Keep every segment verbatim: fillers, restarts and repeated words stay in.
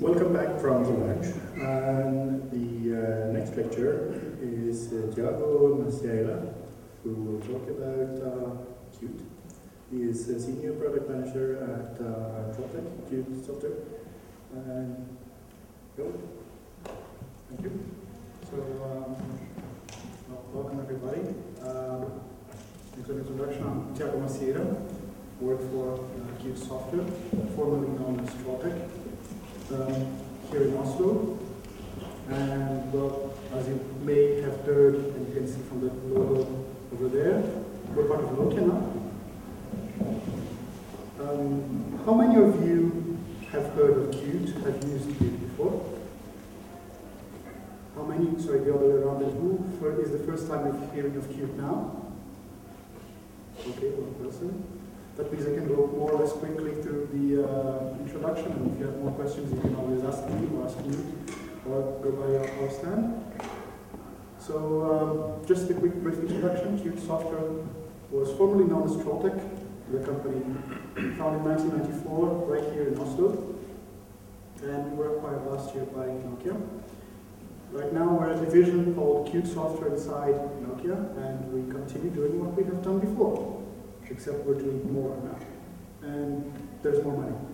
Welcome back from the lunch. And the uh, next lecture is uh, Thiago Macieira, who will talk about uh, Qt. He is a senior product manager at uh, Trolltech, Qt Software. And go. Thank you. So, um, well, welcome everybody. Um, as an introduction, I'm Thiago Macieira, work for uh, Qt Software, formerly known as Trolltech. Um, here in Oslo, and well, as you may have heard, and you can see from the logo over there, we're part of Nokia now. Um, how many of you have heard of Qt, have used Qt before? How many, sorry, the other way around, and who for, is the first time you're hearing of Qt now? Okay, one person. That means I can go more or less quickly through the uh, introduction, and if you have more questions, you can always ask me or ask you, or go by our stand. So, um, just a quick brief introduction. Qt Software was formerly known as Trolltech, the company founded in nineteen ninety-four, right here in Oslo, and we were acquired last year by Nokia. Right now, we're a division called Qt Software inside Nokia, and we continue doing what we have done before. Except we're doing more now, and there's more money.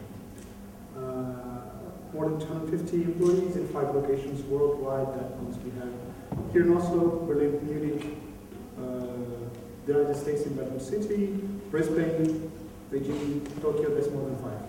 Uh, more than two hundred fifty employees in five locations worldwide. That means we have here in Oslo, Berlin, Munich, uh, the United States in Mexico City, Brisbane, Beijing, Tokyo. There's more than five.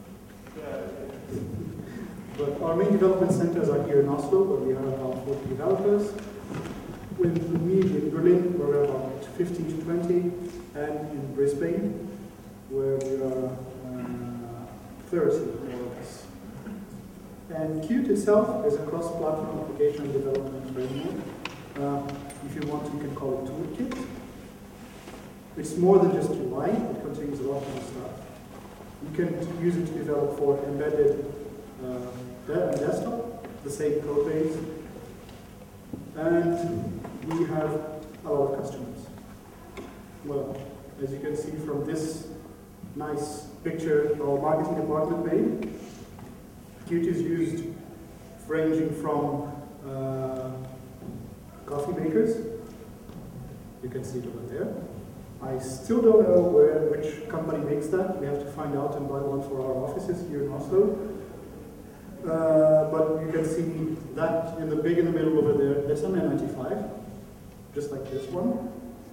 But our main development centers are here in Oslo, where we have about forty developers. With me in Berlin, we're about fifteen to twenty. And in Brisbane, where we are uh, thirty, more or less. And Qt itself is a cross-platform application development framework. Uh, if you want, you can call it Toolkit. It's more than just U I, it contains a lot more stuff. You can use it to develop for embedded uh, and desktop, the same code base. And we have a lot of customers. Well, as you can see from this nice picture our marketing department made, Qt is used ranging from uh, coffee makers. You can see it over there. I still don't know where which company makes that. We have to find out and buy one for our offices here in Oslo. Uh, but you can see that in the big in the middle over there. That's an N ninety-five, just like this one.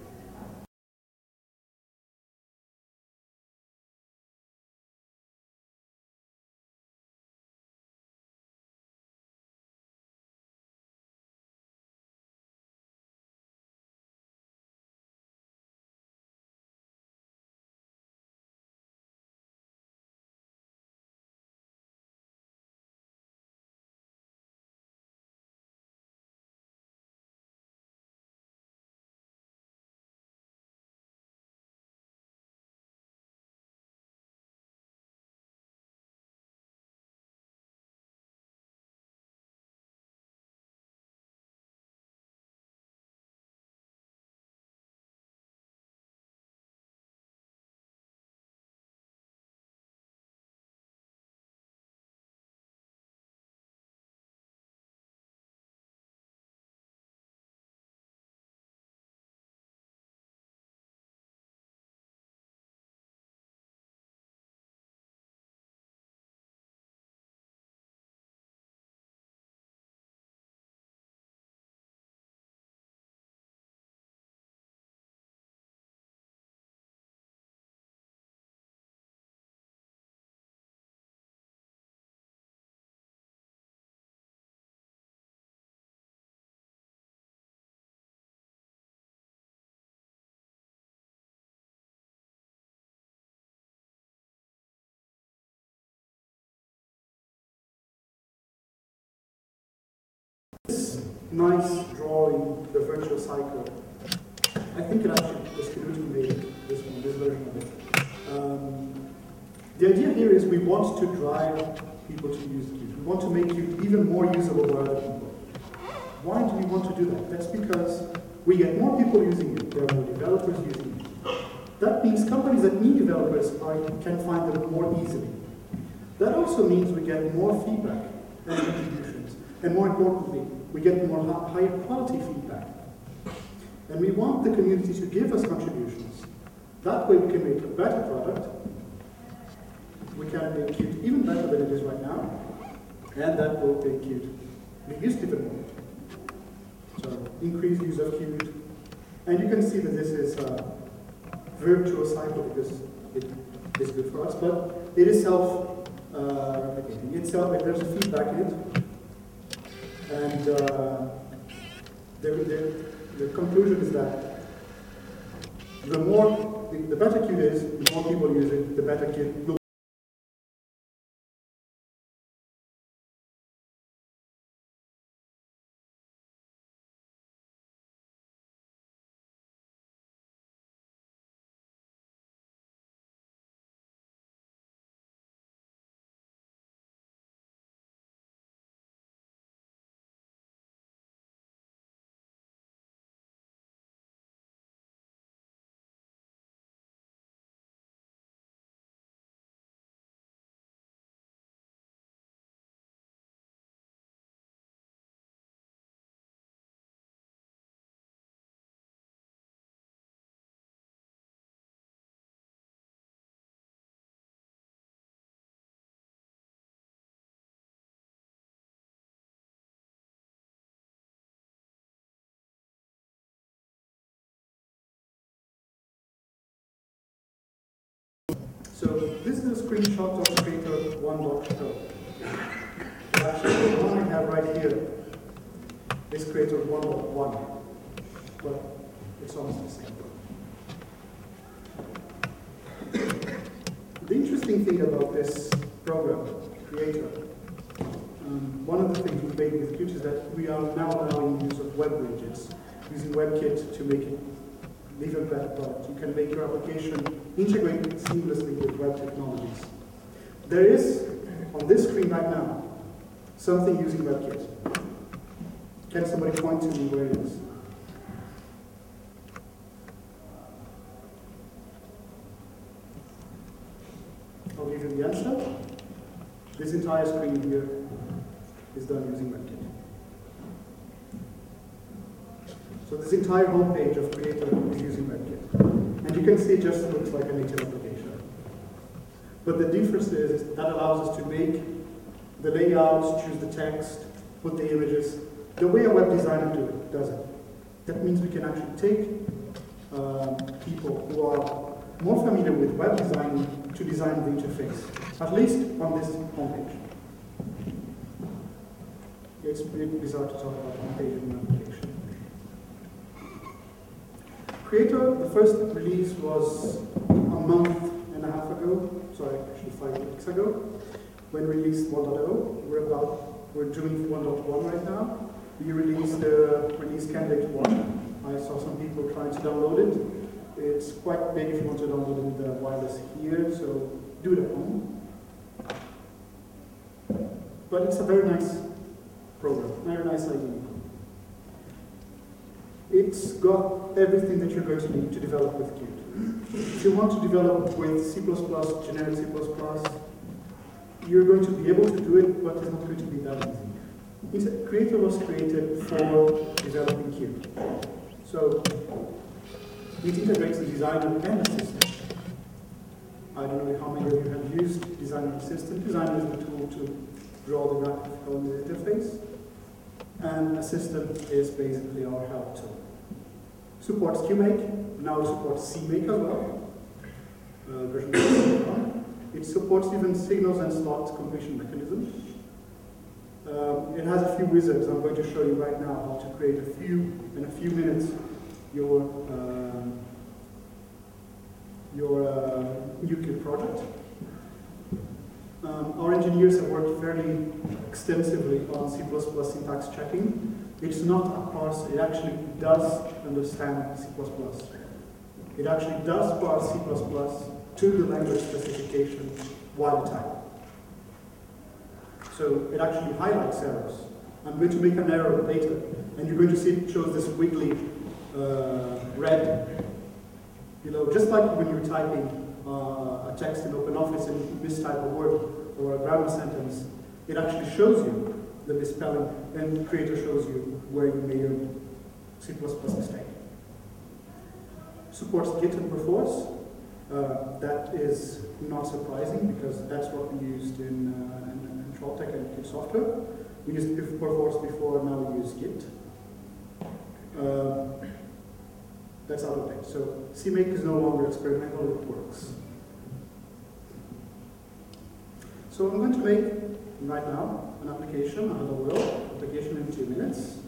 This nice drawing, the virtual cycle, I think it actually was Knut made this one, this version of it. Um, the idea here is we want to drive people to use Qt. We want to make Qt even more usable for other people. Why do we want to do that? That's because we get more people using it, there are more developers using it. That means companies that need developers are, can find them more easily. That also means we get more feedback and contributions. And more importantly, we get more higher quality feedback. And we want the community to give us contributions. That way we can make a better product. We can make Qt even better than it is right now. And that will make Qt be used even more. So increased use of Qt. And you can see that this is a virtuous cycle because it is good for us, but it is self-replicating. Uh, it's self, there's a feedback in it. And uh, the, the, the conclusion is that the more, the, the better Qt is, the more people use it, the better Qt will. So this is a screenshot of Creator one dot oh. Actually, the one I have right here is Creator one dot one, but it's almost the same. The interesting thing about this program, Creator, um, one of the things we made with Qt is that we are now allowing use of web widgets, using WebKit to make it even better product. You can make your application integrate seamlessly with web technologies. There is, on this screen right now, something using WebKit. Can somebody point to me where it is? I'll give you the answer. This entire screen here is done using WebKit. So this entire homepage of Creator is using WebKit. And you can see it just looks like a native application. But the difference is that allows us to make the layouts, choose the text, put the images, the way a web designer do it, does it. That means we can actually take uh, people who are more familiar with web design to design the interface, at least on this homepage. It's a bit bizarre to talk about homepage in an application. Creator, the first release was a month and a half ago, sorry, actually five weeks ago, when we released one point oh. We're about, we're doing one point one right now. We released the uh, release candidate one. I saw some people trying to download it. It's quite big if you want to download it with the wireless here, so do it at home. But it's a very nice program, very nice idea. It's got everything that you're going to need to develop with Qt. If you want to develop with C plus plus, generic C plus plus, you're going to be able to do it, but it's not going to be that easy. Creator was created for developing Qt. So it integrates the designer and assistant. I don't know how many of you have used Designer Assistant. Designer is the tool to draw the graphical interface. And Assistant is basically our help tool. Supports QMake, now it supports CMake as well, uh, version one. It supports even signals and slot completion mechanisms. Um, it has a few wizards. I'm going to show you right now how to create a few, in a few minutes, your, uh, your uh, Qt project. Um, our engineers have worked fairly extensively on C plus plus syntax checking. It's not a parser, it actually does understand C plus plus. It actually does parse C plus plus to the language specification while you type. So it actually highlights errors. I'm going to make an error later, and you're going to see it shows this wiggly uh, red. You know, just like when you're typing uh, a text in OpenOffice and you mistype a word, or a grammar sentence, it actually shows you the misspelling, and Creator shows you where you made your C plus plus mistake. Supports Git and Perforce. Uh, that is not surprising because that's what we used in, uh, in, in Trolltech and Git software. We used Perforce before, now we use Git. Uh, that's out of date. So C make is no longer experimental, it works. So I'm going to make, right now, an application, a hello world application in two minutes.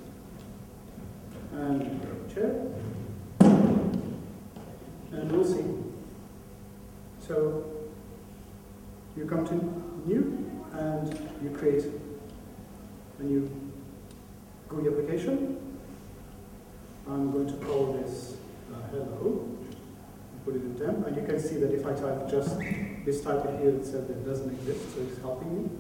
And share. And we'll see. So you come to new and you create a new G U I application. I'm going to call this uh, hello, put it in temp, and you can see that if I type just this type here, it says that it doesn't exist, so it's helping me.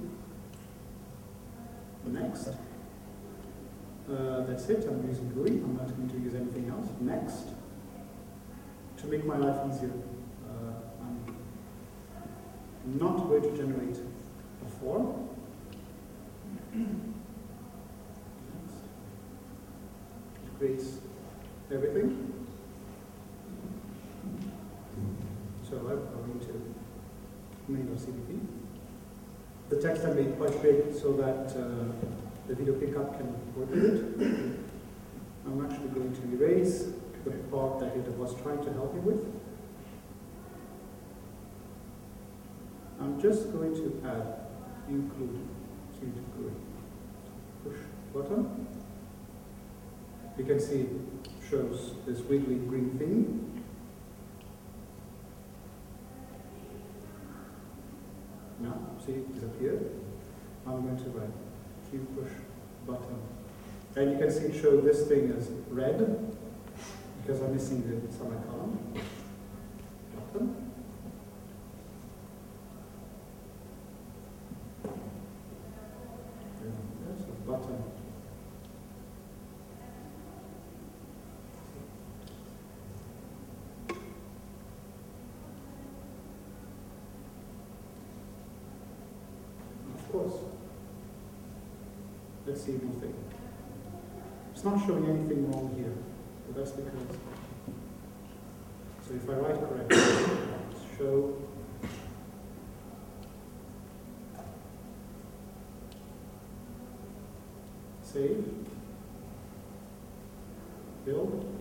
Next. Uh, that's it, I'm using G U I, I'm not going to use anything else. Next. To make my life easier, uh, I'm not going to generate a form. Next. It creates everything. So I'm going to main.cpp. The text I made quite big so that uh, the video pickup can work with it. I'm actually going to erase the part that it was trying to help me with. I'm just going to add include Qt G U I push button. You can see it shows this wiggly green thing. Now, see it disappeared. I'm going to write Q push button. And you can see it show this thing as red because I'm missing the semicolon. Button. And there's a button. Of course. Let's see one thing. It's not showing anything wrong here, but that's because. So if I write correctly, show save, build,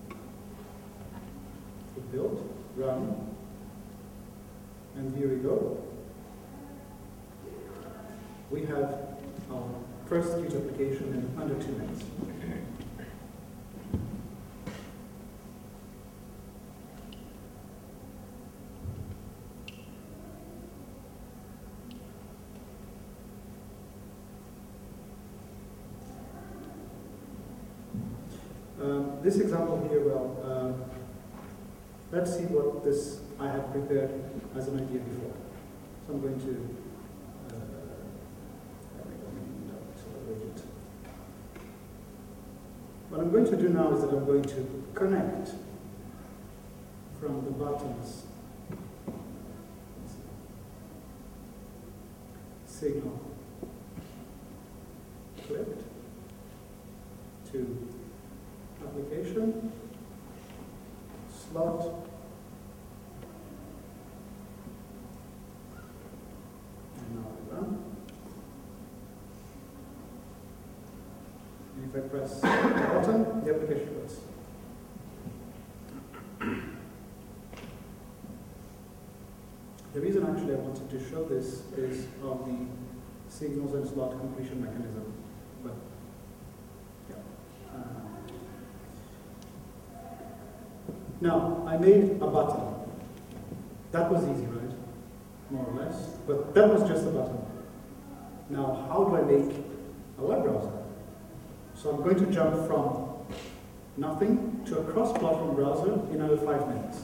build, run, and here we go. We have our first Qt application in under two minutes. Um, this example here, well, uh, let's see what this I had prepared as an idea before. So I'm going to What I'm going to do now is that I'm going to connect from the buttons signal clicked to application slot and now I run. If I press the button, the application goes. The reason actually I wanted to show this is of the signals and slot completion mechanism. But yeah. Uh, now I made a button. That was easy, right? More or less. But that was just a button. Now how do I make a web browser? So I'm going to jump from nothing to a cross-platform browser in under five minutes.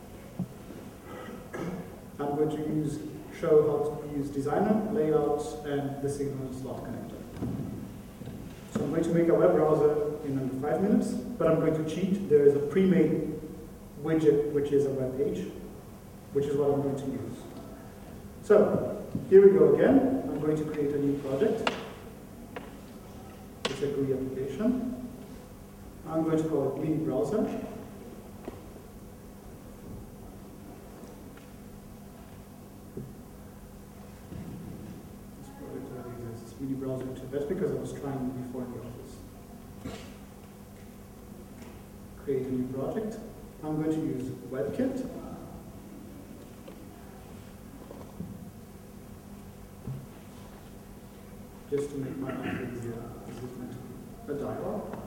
I'm going to use, show how to use Designer, Layouts, and the signal and slot connector. So I'm going to make a web browser in under five minutes, but I'm going to cheat. There is a pre-made widget, which is a web page, which is what I'm going to use. So here we go again. I'm going to create a new project. It's a G U I application. I'm going to call it Mini Browser. This project already exists. Mini Browser too. That's because I was trying before in the office. Create a new project. I'm going to use WebKit. Just to make my life easier, this is meant to be a dialog.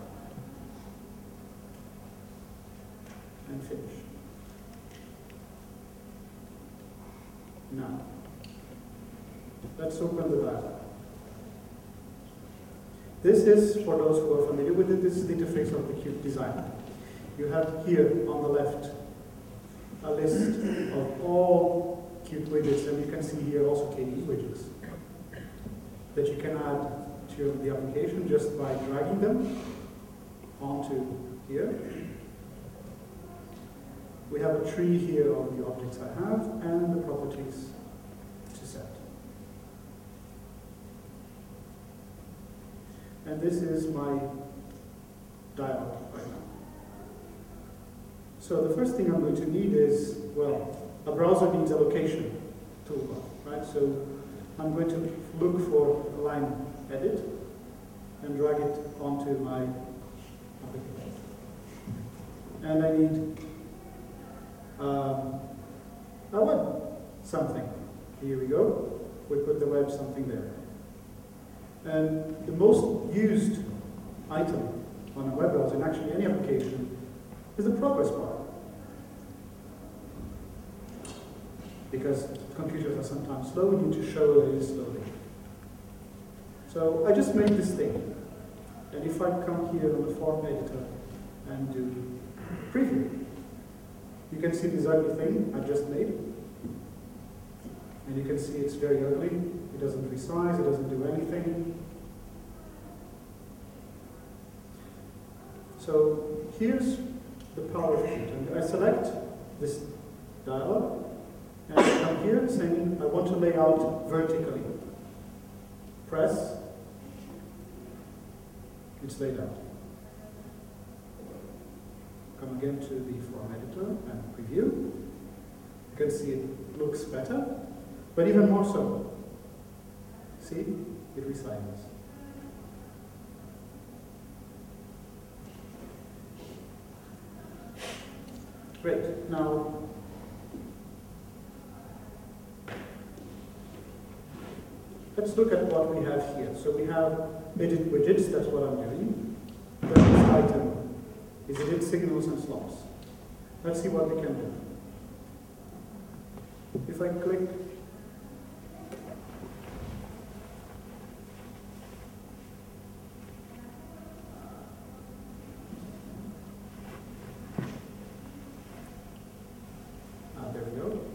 And finish. Now, let's open the dialog. This is, for those who are familiar with it, this is the interface of the Qt designer. You have here on the left a list of all Qt widgets, and you can see here also K D E widgets that you can add to the application just by dragging them onto here. We have a tree here of the objects I have and the properties to set. And this is my dialog right now. So the first thing I'm going to need is, well, a browser needs a location toolbar, right? So I'm going to look for a line edit and drag it onto my application. And I need um, a web something. Here we go. We put the web something there. And the most used item on a web browser, in actually any application, is the progress bar. Because computers are sometimes slow, we need to show that it is slowly. So I just made this thing. And if I come here on the form editor and do preview, you can see this ugly thing I just made. And you can see it's very ugly. It doesn't resize, it doesn't do anything. So here's the power of Qt. And I select this dialog, and I come here saying I want to lay out vertically. Press, it's laid out. Come again to the form editor and preview. You can see it looks better, but even more so. See, it resizes. Great. Now, let's look at what we have here. So we have edit widgets, that's what I'm doing. The next item is edit signals and slots. Let's see what we can do. If I click, ah, there we go.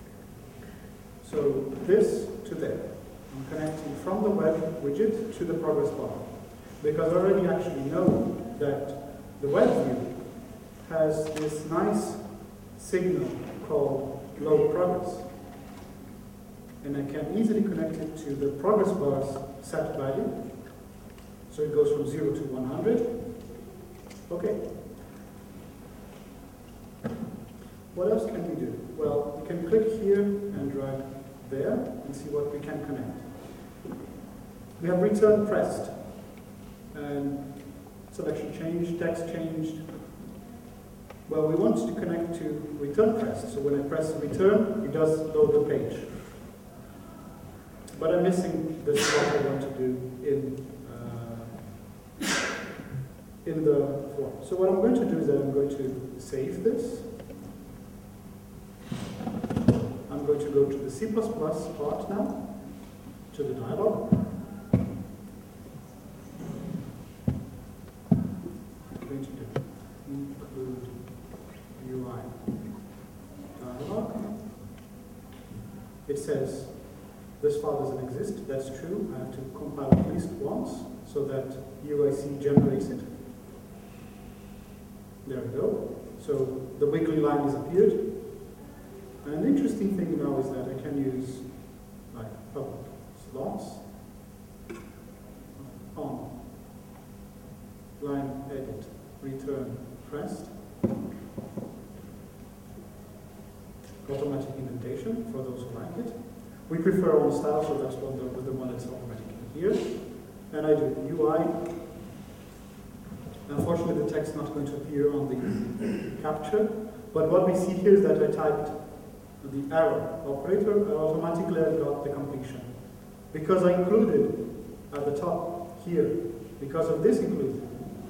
So this to there. I'm connecting from the web widget to the progress bar, because I already actually know that the web view has this nice signal called load progress. And I can easily connect it to the progress bar's set value. So it goes from zero to one hundred. Okay. What else can we do? Well, we can click here and drag there and see what we can connect. We have return pressed, and selection changed, text changed. Well, we want to connect to return pressed, so when I press return, it does load the page. But I'm missing the what I want to do in, uh, in the form. So what I'm going to do is that I'm going to save this. I'm going to go to the C plus plus part now, to the dialog. I'm going to do include U I dialog. It says this file doesn't exist. That's true. I have to compile at least once so that U I C generates it. There we go. So the wiggly line has appeared. And the interesting thing now is that I can use like slots on line edit return pressed. Automatic indentation for those who like it. We prefer on style, so that's one the, the one that's automatic in here. And I do U I. Unfortunately, the text is not going to appear on the capture, but what we see here is that I typed the arrow operator, and automatically I got the completion. Because I included at the top here, because of this include,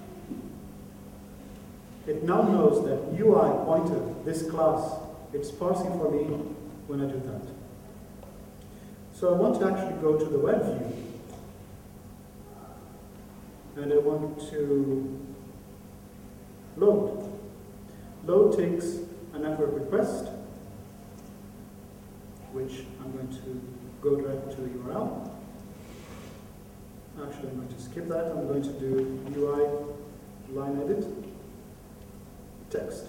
it now knows that U I pointer, this class, it's parsing for me when I do that. So I want to actually go to the web view, and I want to load. Load takes a network request, which I'm going to go direct to the U R L. Actually, I'm going to skip that. I'm going to do U I line edit text.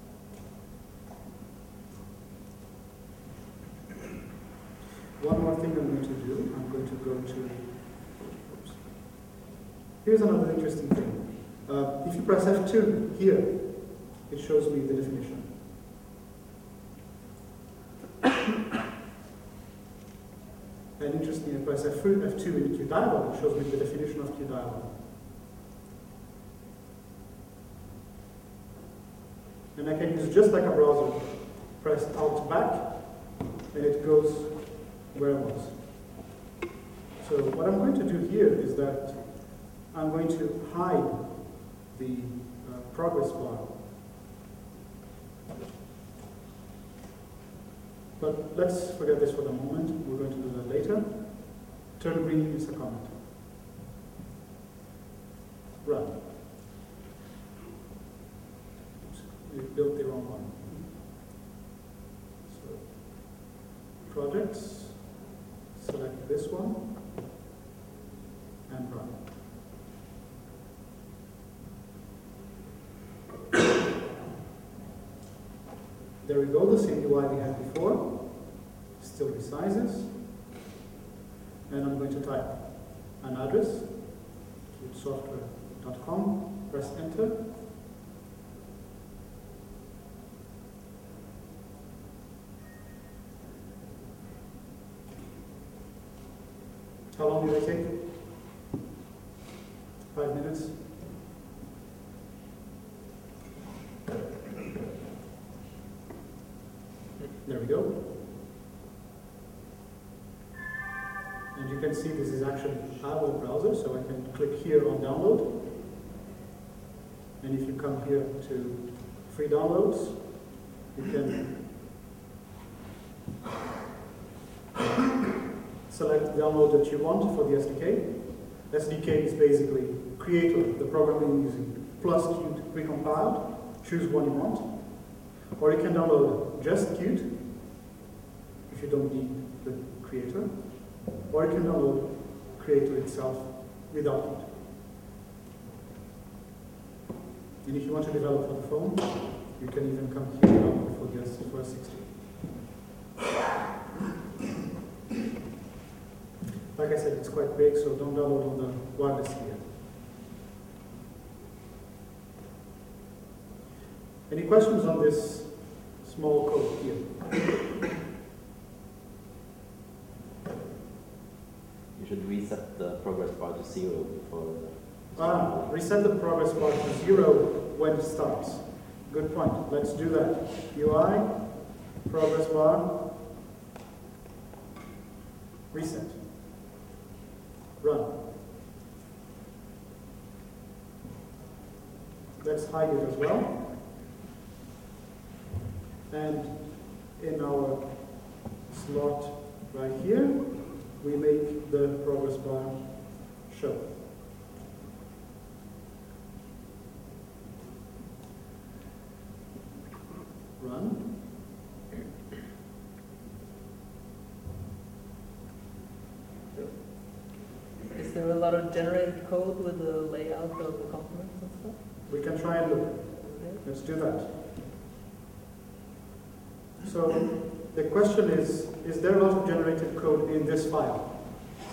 One more thing I'm going to do, I'm going to go to, oops. Here's another interesting thing. Uh, if you press F two here, it shows me the definition. And interestingly, if I press F two in QDialog, it shows me the definition of QDialog. And I can use just like a browser, press Alt back, and it goes where I was. So what I'm going to do here is that I'm going to hide the uh, progress bar. But let's forget this for the moment. We're going to do that later. Turn green is a comment. Run. Oops, we built the wrong one. So, projects. Select this one and run. There we go, the same U I we had before, still resizes. And I'm going to type an address, qt software dot com, press enter. How long did I take? Five minutes. There we go. And you can see this is actually a web browser, so I can click here on download. And if you come here to free downloads, you can select the download that you want for the S D K. S D K is basically creator, the program you're using, plus Qt precompiled. Choose one you want. Or you can download just Qt, if you don't need the creator. Or you can download creator itself without Qt. And if you want to develop for the phone, you can even come here and download for the S four sixty. Like I said, it's quite big, so don't download on the wireless here. Any questions on this small code here? You should reset the progress bar to zero before. Ah, reset the progress bar to zero when it starts. Good point. Let's do that. U I, progress bar, reset. Run. Let's hide it as well. And in our slot right here, we make the progress bar show. Run. Is there a lot of generated code with the layout of the components and stuff? We can try and look. Okay. Let's do that. So the question is, is there a lot of generated code in this file?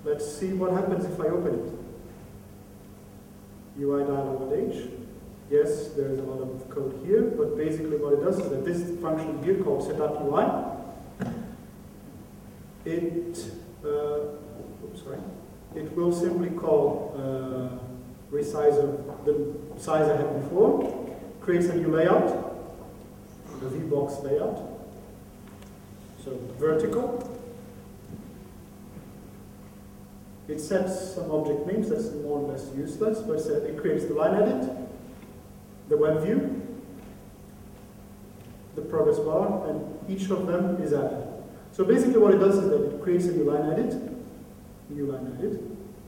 let's see what happens if I open it. U I dialog with H. Yes, there is a lot of code here, but basically what it does is that this function here called setUpUI, it, uh, oops, sorry, it will simply call uh, resizer the size I had before, creates a new layout, the VBox layout, so vertical. It sets some object names that's more or less useless, but it creates the line edit, the web view, the progress bar, and each of them is added. So basically what it does is that it creates a new line edit, new line edit,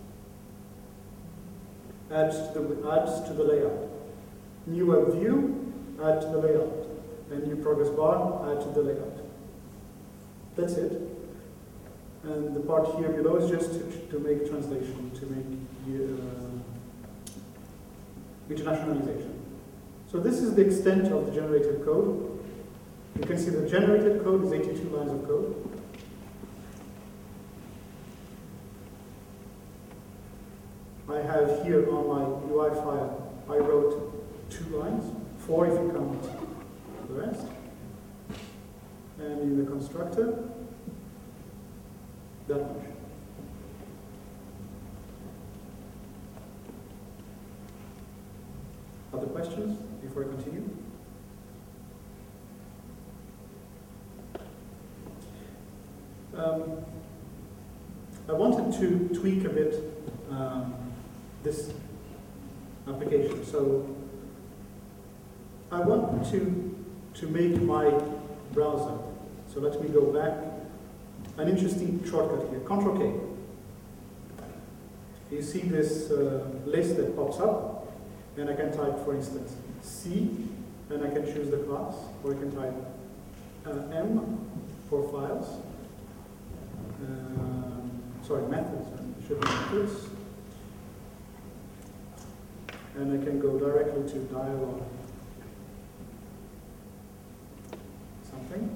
adds to the, adds to the layout. New web view, add to the layout. And new progress bar, add to the layout. That's it. And the part here below is just to, to make translation, to make uh, internationalization. So this is the extent of the generated code. You can see the generated code is eighty-two lines of code. I have here on my U I file, I wrote two lines, four if you count the rest. And in the constructor, that much. Other questions before I continue? Um, I wanted to tweak a bit um, this application. So I want to, to make my browser. So let me go back. An interesting shortcut here, Control K. You see this uh, list that pops up, and I can type, for instance, C, and I can choose the class, or I can type uh, M for files. Um, sorry, methods, it should be methods. And I can go directly to dialog something.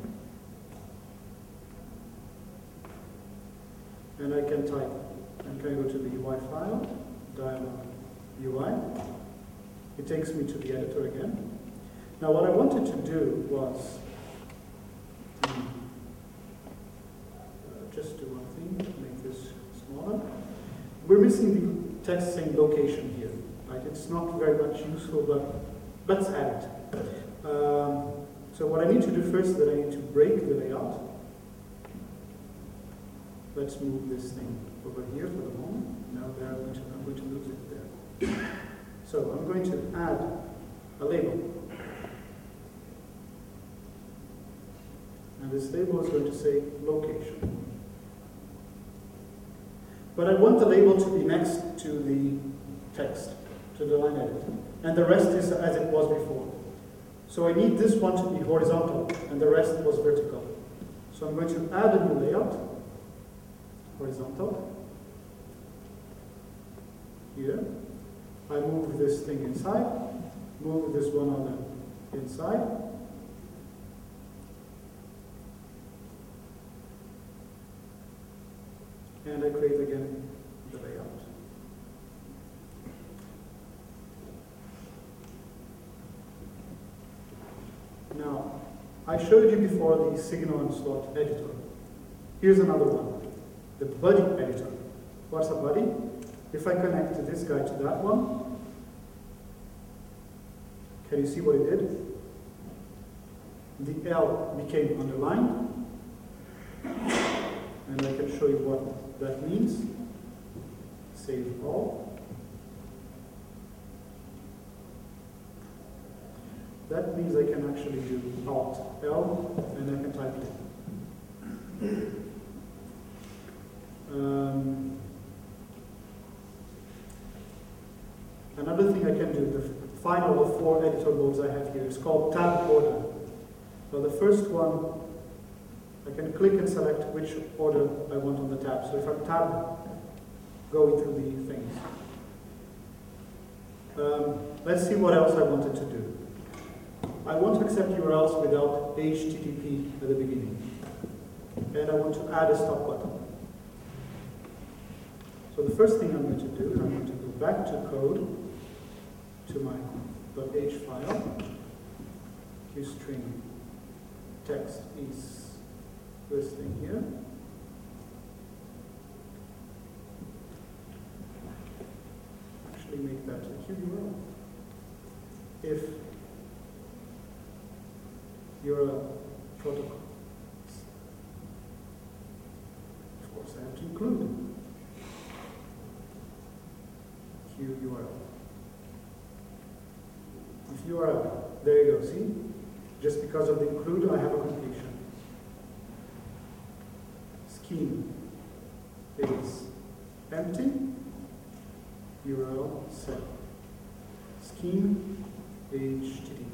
And I can type, and can go to the U I file, dialog U I. It takes me to the editor again. Now what I wanted to do was, um, uh, just do one thing, make this smaller. We're missing the text saying location here, right? It's not very much useful, but let's add it. Um, so what I need to do first is that I need to break the layout. Let's move this thing over here for the moment. Now there I'm going to, I'm going to lose it there. So I'm going to add a label. And this label is going to say location. But I want the label to be next to the text, to the line edit. And the rest is as it was before. So I need this one to be horizontal, and the rest was vertical. So I'm going to add a new layout. Horizontal. Here. I move this thing inside, move this one on the inside. And I create again the layout. Now, I showed you before the signal and slot editor. Here's another one. The buddy editor. What's a buddy? If I connect this guy to that one, can you see what it did? The L became underlined, and I can show you what that means. Save all. That means I can actually do Alt L, and I can type it. Um, another thing I can do, the final of four editor modes I have here, is called tab order. So the first one, I can click and select which order I want on the tab. So if I'm tab going through the things. Um, let's see what else I wanted to do. I want to accept U R Ls without H T T P at the beginning. And I want to add a stop button. So the first thing I'm going to do is I'm going to go back to code, to my .h file, qstring text is this thing here. Actually make that a Q U R L. If you're a protocol, of course I have to include Q U R L. If U R L, there you go, see? Just because of the include, I have a completion. Scheme is empty, U R L set. Scheme H T T P.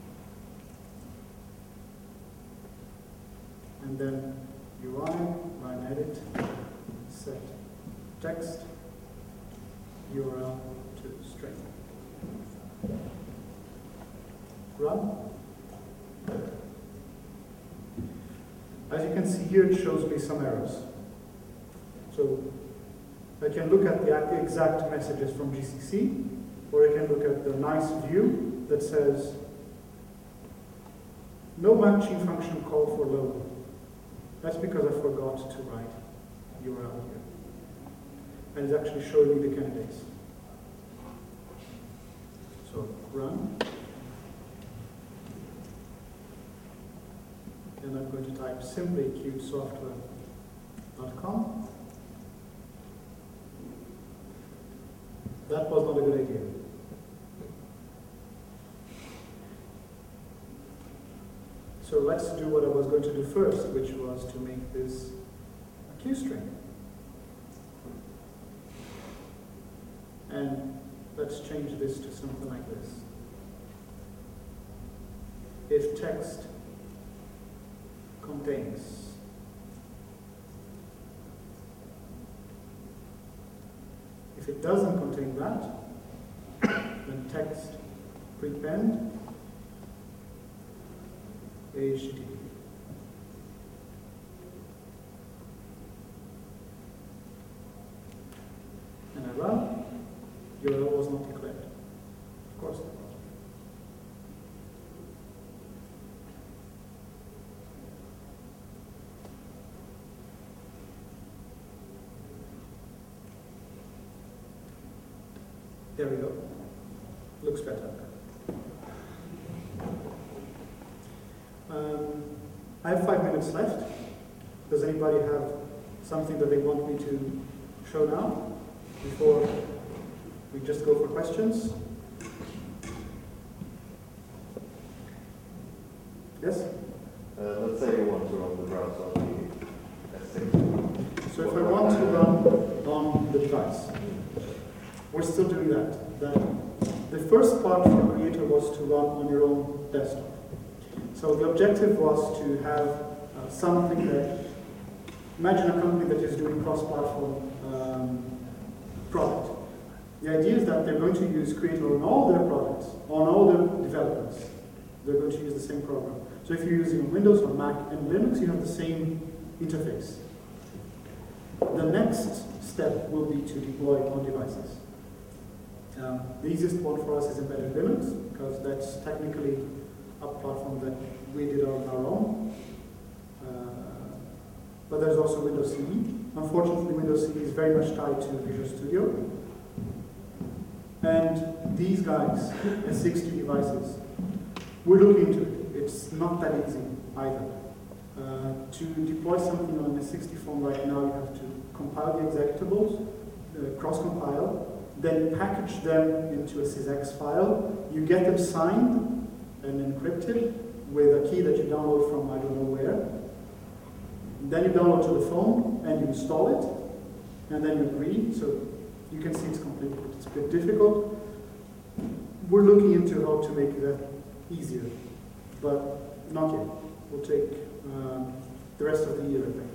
And then U I, line edit, set text, U R L to string. Run. As you can see here, it shows me some errors. So I can look at the exact messages from G C C, or I can look at the nice view that says no matching function call for load. That's because I forgot to write U R L here. And it's actually showing me the candidates. So run. And I'm going to type simply qt software dot com. That was not a good idea. So let's do what I was going to do first, which was to make this a QString. And let's change this to something like this. If text contains if it doesn't contain that, then text prepend H T T P. And I run, U R L was not declared. Of course it was. There we go. Looks better. Um, I have five minutes left. Does anybody have something that they want me to show now before we just go for questions? Yes? Uh, let's say you want to run the browser on the S six. So if I want to run on the device, we're still doing that. that. The first part for Creator was to run on your own desktop. So the objective was to have uh, something that, imagine a company that is doing cross-platform um, product. The idea is that they're going to use Creator on all their products, on all their developments. They're going to use the same program. So if you're using Windows or Mac and Linux, you have the same interface. The next step will be to deploy on devices. Um, the easiest one for us is embedded Linux, because that's technically a platform that we did on our own. Uh, but there's also Windows C E. Unfortunately, Windows C E is very much tied to Visual Studio. And these guys, S sixty devices, we're looking into it. It's not that easy either. Uh, to deploy something on an S sixty phone right now, you have to compile the executables, uh, cross-compile, then package them into a sysx file. You get them signed and encrypted with a key that you download from I don't know where. Then you download to the phone and you install it, and then you agree. So you can see it's complicated. It's a bit difficult. We're looking into how to make that easier, but not yet. We'll take um, the rest of the year, I think.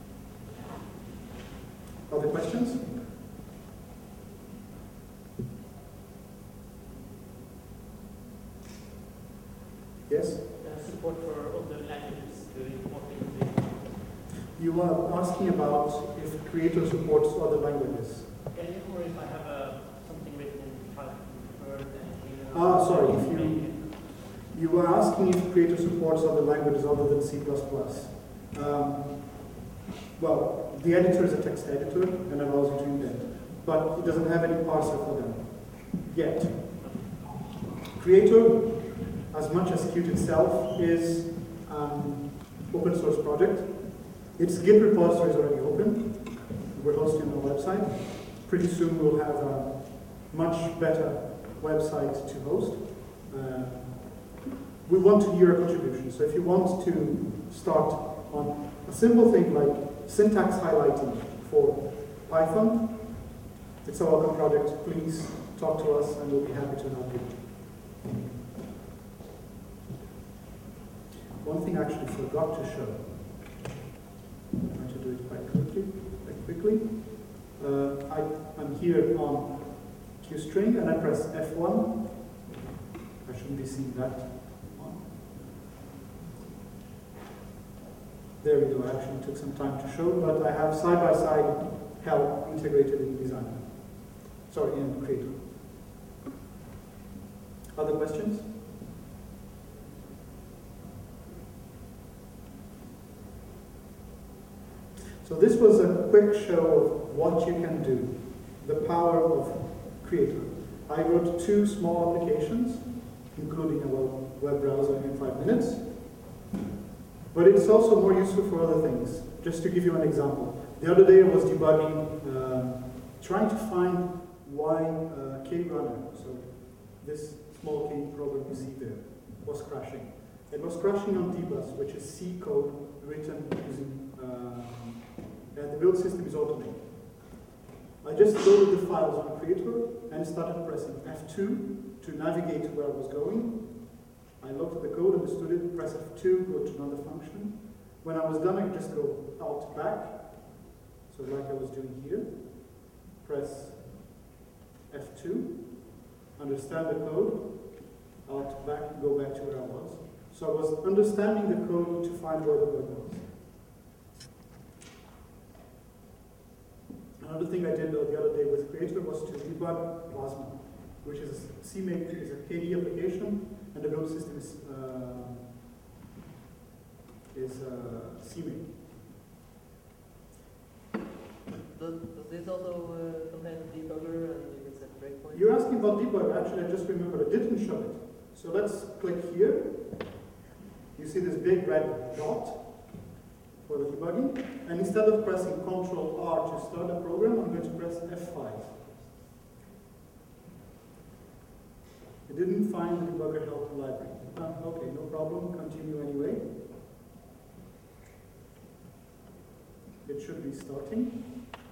Other questions? Yes? Uh, support for other languages to import into. You are asking about if Creator supports other languages. Can you, or if I have a, something written in Python Word and Ah, sorry, if you, you were asking if Creator supports other languages other than C plus plus. Um, well, the editor is a text editor and allows you to indent, but it doesn't have any parser for them yet. Creator, as much as Qt itself, is an open source project. Its Git repository is already open. We're hosting on our website. Pretty soon we'll have a much better website to host. Uh, we want to hear a contribution. So if you want to start on a simple thing like syntax highlighting for Python, it's a welcome project. Please talk to us and we'll be happy to help you. One thing I actually forgot to show. I'm going to do it quite quickly. Quite quickly. Uh, I, I'm here on QString and I press F one. I shouldn't be seeing that one. There we go. I actually took some time to show, but I have side-by-side help integrated in Designer. Sorry, in Creator. Other questions? So this was a quick show of what you can do, the power of Creator. I wrote two small applications, including a web browser in five minutes. But it's also more useful for other things. Just to give you an example. The other day I was debugging, uh, trying to find why uh, KRunner, so this small K program you see there, was crashing. It was crashing on dbus, which is C code written using uh, and the build system is automated. I just loaded the files on Creator and started pressing F two to navigate to where I was going. I looked at the code, understood it, press F two, go to another function. When I was done, I could just go Alt back, so like I was doing here. Press F two, understand the code, Alt back, go back to where I was. So I was understanding the code to find where the bug was. Another thing I did the other day with Creator was to debug Plasma, which is a C make is a K D application, and the build system is uh, is uh, C make. Does, does this also uh, contain a debugger and you can set breakpoints? You're asking about debug. Actually, I just remembered I didn't show it. So let's click here. You see this big red dot for the debugging, and instead of pressing Control R to start the program, I'm going to press F five. It didn't find the debugger help library. Uh, okay, no problem, continue anyway. It should be starting.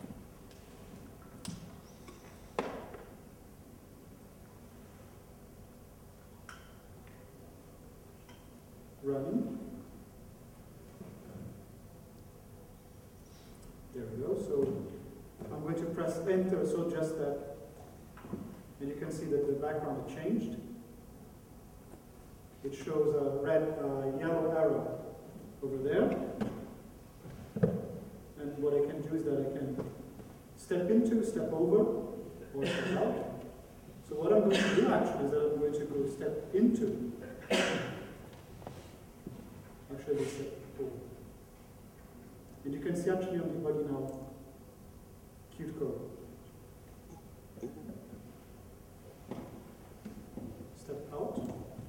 Running. There we go. So I'm going to press enter, so just that, and you can see that the background changed. It shows a red, uh, yellow arrow over there. And what I can do is that I can step into, step over, or step out. So what I'm going to do actually is that I'm going to go step into. Actually, let's step over. And you can see actually on debugging now, Qt code. Step out.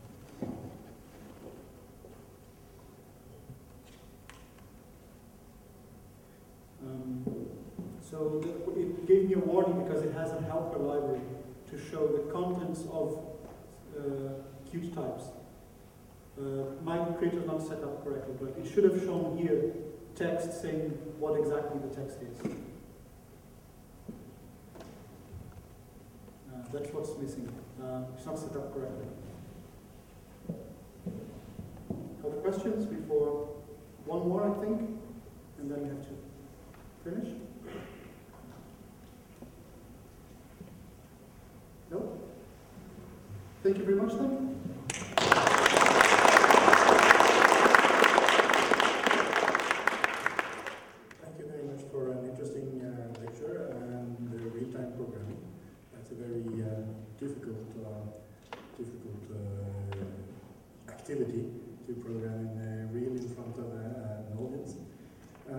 Um, so the, it gave me a warning because it has a helper library to show the contents of uh, Qt types. Uh, my Creator is not set up correctly, but it should have shown here text saying what exactly the text is. Uh, that's what's missing. Uh, it's not set up correctly. Other questions before one more, I think, and then we have to finish? No? Thank you very much then. Thank you very much for an interesting uh, difficult uh, activity to program